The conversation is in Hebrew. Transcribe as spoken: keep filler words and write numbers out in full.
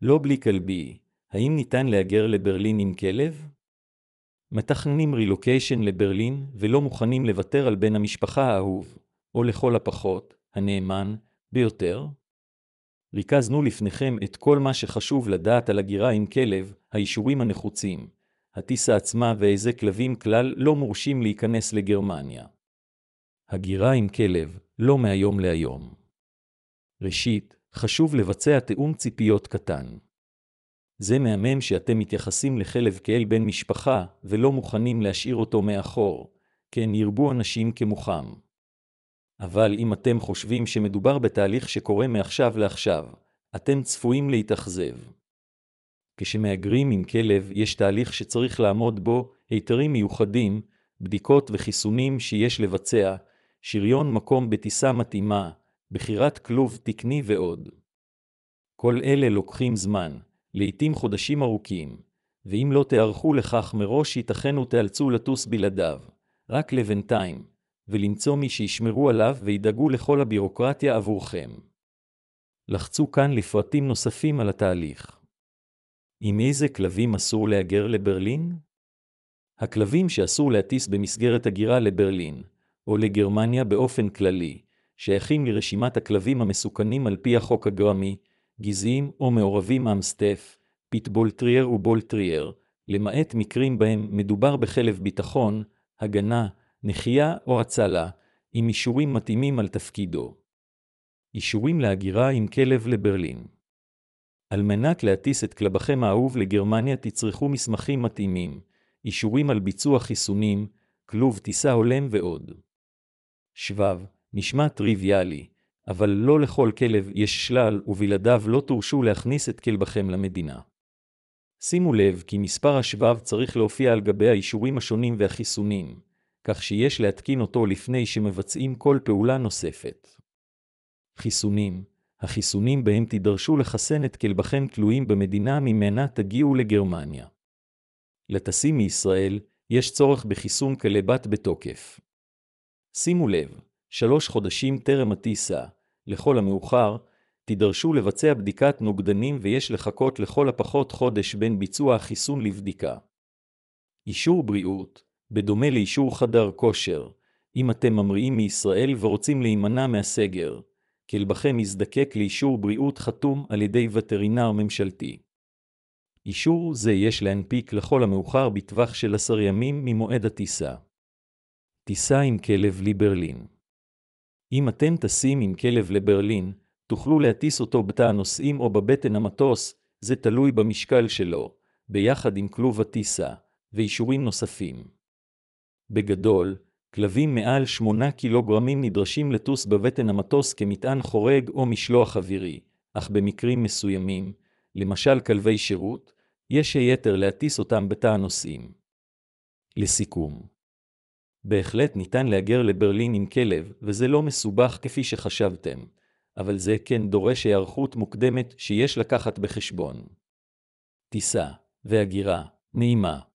לא בלי כלבי, האם ניתן להגר לברלין עם כלב? מתכננים רילוקיישן לברלין ולא מוכנים לוותר על בן המשפחה האהוב, או לכל הפחות, הנאמן, ביותר? ריכזנו לפניכם את כל מה שחשוב לדעת על הגירה עם כלב, האישורים הנחוצים, הטיסה עצמה ואיזה כלבים כלל לא מורשים להיכנס לגרמניה. הגירה עם כלב, לא מהיום להיום. ראשית, חשוב לבצע תאום ציפיות קטן. זה מהמם שאתם מתייחסים לכלב כאל בן משפחה ולא מוכנים להשאיר אותו מאחור, כן ירבו אנשים כמוכם. אבל אם אתם חושבים שמדובר בתהליך שקורה מעכשיו לעכשיו, אתם צפויים להתאכזב. כשמהגרים עם כלב יש תהליך שצריך לעמוד בו, היתרים מיוחדים, בדיקות וחיסונים שיש לבצע, שריון מקום בטיסה מתאימה, בחירת כלוב תקני ועוד. כל אלה לוקחים זמן, לעתים חודשים ארוכים, ואם לא תערכו לכך מראש ייתכן ותאלצו לטוס בלעדיו, רק לבינתיים, ולמצוא מי שישמרו עליו וידאגו לכל הבירוקרטיה עבורכם. לחצו כאן לפרטים נוספים על התהליך. עם איזה כלבים אסור להגר לברלין? הכלבים שאסור להטיס במסגרת הגירה לברלין, או לגרמניה באופן כללי, שייכים לרשימת הכלבים המסוכנים על פי החוק הגרמי, גזעיים או מעורבים אמסטף, פיטבול טרייר ובול טרייר, למעט מקרים בהם מדובר בכלב ביטחון, הגנה, נחייה או הצלה, עם אישורים מתאימים על תפקידו. אישורים להגירה עם כלב לברלין. על מנת להטיס את כלבכם האהוב לגרמניה תצרכו מסמכים מתאימים, אישורים על ביצוע חיסונים, כלוב טיסה הולם ועוד. שבב, נשמע טריוויאלי, אבל לא לכל כלב יש שלל ובלעדיו לא תורשו להכניס את כלבכם למדינה. שימו לב כי מספר השבב צריך להופיע על גבי האישורים השונים והחיסונים, כך שיש להתקין אותו לפני שמבצעים כל פעולה נוספת. חיסונים, החיסונים בהם תידרשו לחסן את כלבכם תלויים במדינה ממנה תגיעו לגרמניה. לטסים מישראל יש צורך בחיסון כלבת בתוקף. שימו לב, שלוש חודשים טרם הטיסה, לכל המאוחר, תידרשו לבצע בדיקת נוגדנים ויש לחכות לכל הפחות חודש בין ביצוע החיסון לבדיקה. אישור בריאות, בדומה לאישור חדר כושר, אם אתם ממריאים מישראל ורוצים להימנע מהסגר, כלבכם יזדקק לאישור בריאות חתום על ידי וטרינר ממשלתי. אישור זה יש להנפיק לכל המאוחר בטווח של עשר ימים ממועד הטיסה. טיסה עם כלב לברלין. אם אתם טסים עם כלב לברלין, תוכלו להטיס אותו בתא הנוסעים או בבטן המטוס, זה תלוי במשקל שלו, ביחד עם כלוב הטיסה, ואישורים נוספים. בגדול, כלבים מעל שמונה קילוגרמים נדרשים לטוס בבטן המטוס כמטען חורג או משלוח אווירי, אך במקרים מסוימים, למשל כלבי שירות, יש היתר להטיס אותם בתא הנוסעים. לסיכום, בהחלט ניתן להגר לברלין עם כלב, וזה לא מסובך כפי שחשבתם, אבל זה כן דורש היערכות מוקדמת שיש לקחת בחשבון. טיסה והגירה נעימה.